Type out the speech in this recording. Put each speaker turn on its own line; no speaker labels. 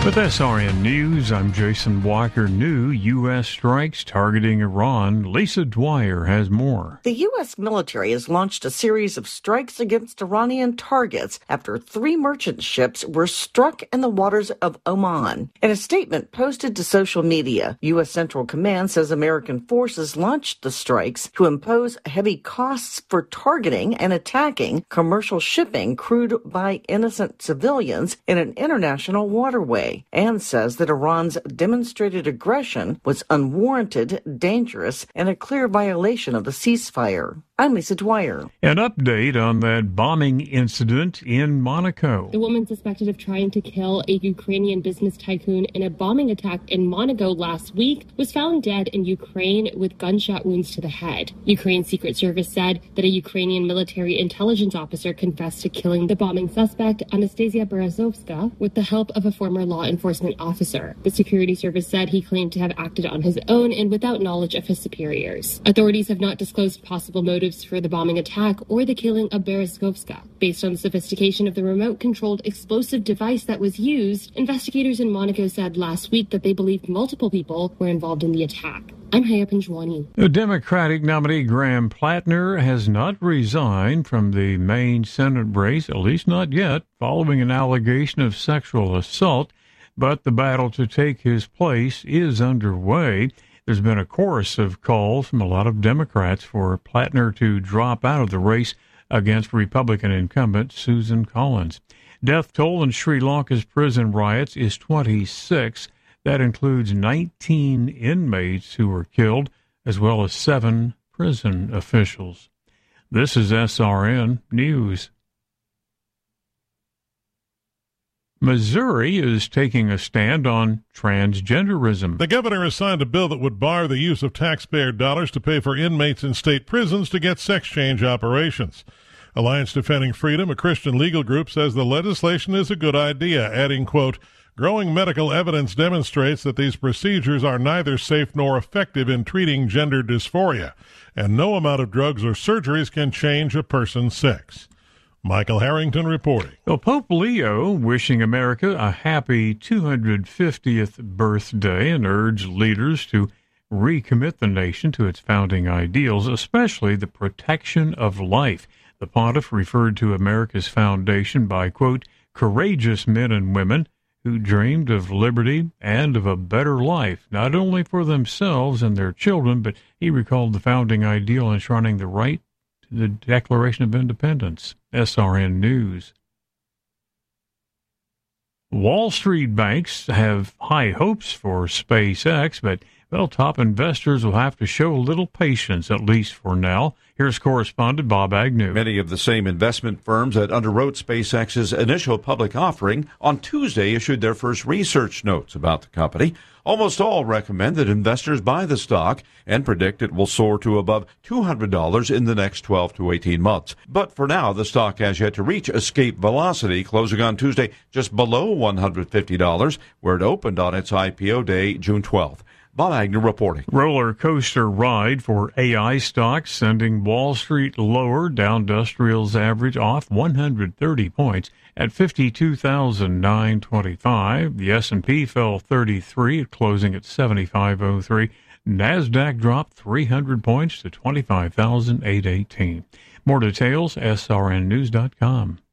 With SRN News, I'm Jason Walker. New U.S. strikes targeting Iran. Lisa Dwyer has more.
The U.S. military has launched a series of strikes against Iranian targets after 3 merchant ships were struck in the waters of Oman. In a statement posted to social media, U.S. Central Command says American forces launched the strikes to impose heavy costs for targeting and attacking commercial shipping crewed by innocent civilians in an international waterway, and says that Iran's demonstrated aggression was unwarranted, dangerous, and a clear violation of the ceasefire. I'm Lisa Dwyer.
An update on that bombing incident in Monaco.
The woman suspected of trying to kill a Ukrainian business tycoon in a bombing attack in Monaco last week was found dead in Ukraine with gunshot wounds to the head. Ukraine's Secret Service said that a Ukrainian military intelligence officer confessed to killing the bombing suspect, Anastasia Berezovska, with the help of a former law enforcement officer. The security service said he claimed to have acted on his own and without knowledge of his superiors. Authorities have not disclosed possible motives for the bombing attack or the killing of Berezovska. Based on the sophistication of the remote-controlled explosive device that was used, investigators in Monaco said last week that they believed multiple people were involved in the attack. I'm Haya Panjwani.
The Democratic nominee Graham Plattner has not resigned from the Maine Senate race, at least not yet, following an allegation of sexual assault, but the battle to take his place is underway. There's been a chorus of calls from a lot of Democrats for Plattner to drop out of the race against Republican incumbent Susan Collins. Death toll in Sri Lanka's prison riots is 26. That includes 19 inmates who were killed, as well as 7 prison officials. This is SRN News. Missouri is taking a stand on transgenderism.
The governor has signed a bill that would bar the use of taxpayer dollars to pay for inmates in state prisons to get sex change operations. Alliance Defending Freedom, a Christian legal group, says the legislation is a good idea, adding, quote, growing medical evidence demonstrates that these procedures are neither safe nor effective in treating gender dysphoria, and no amount of drugs or surgeries can change a person's sex. Michael Harrington reporting.
Well, Pope Leo wishing America a happy 250th birthday and urged leaders to recommit the nation to its founding ideals, especially the protection of life. The pontiff referred to America's foundation by, quote, courageous men and women who dreamed of liberty and of a better life, not only for themselves and their children, but he recalled the founding ideal enshrining the right to the Declaration of Independence. SRN News. Wall Street banks have high hopes for SpaceX, but, well, top investors will have to show a little patience, at least for now. Here's correspondent Bob Agnew.
Many of the same investment firms that underwrote SpaceX's initial public offering on Tuesday issued their first research notes about the company. Almost all recommend that investors buy the stock and predict it will soar to above $200 in the next 12 to 18 months. But for now, the stock has yet to reach escape velocity, closing on Tuesday just below $150, where it opened on its IPO day, June 12th. Bob Agnew reporting.
Roller coaster ride for AI stocks, sending Wall Street lower. Dow Industrials average off 130 points at 52,925. The S&P fell 33, closing at 7503. NASDAQ dropped 300 points to 25,818. More details, srnnews.com.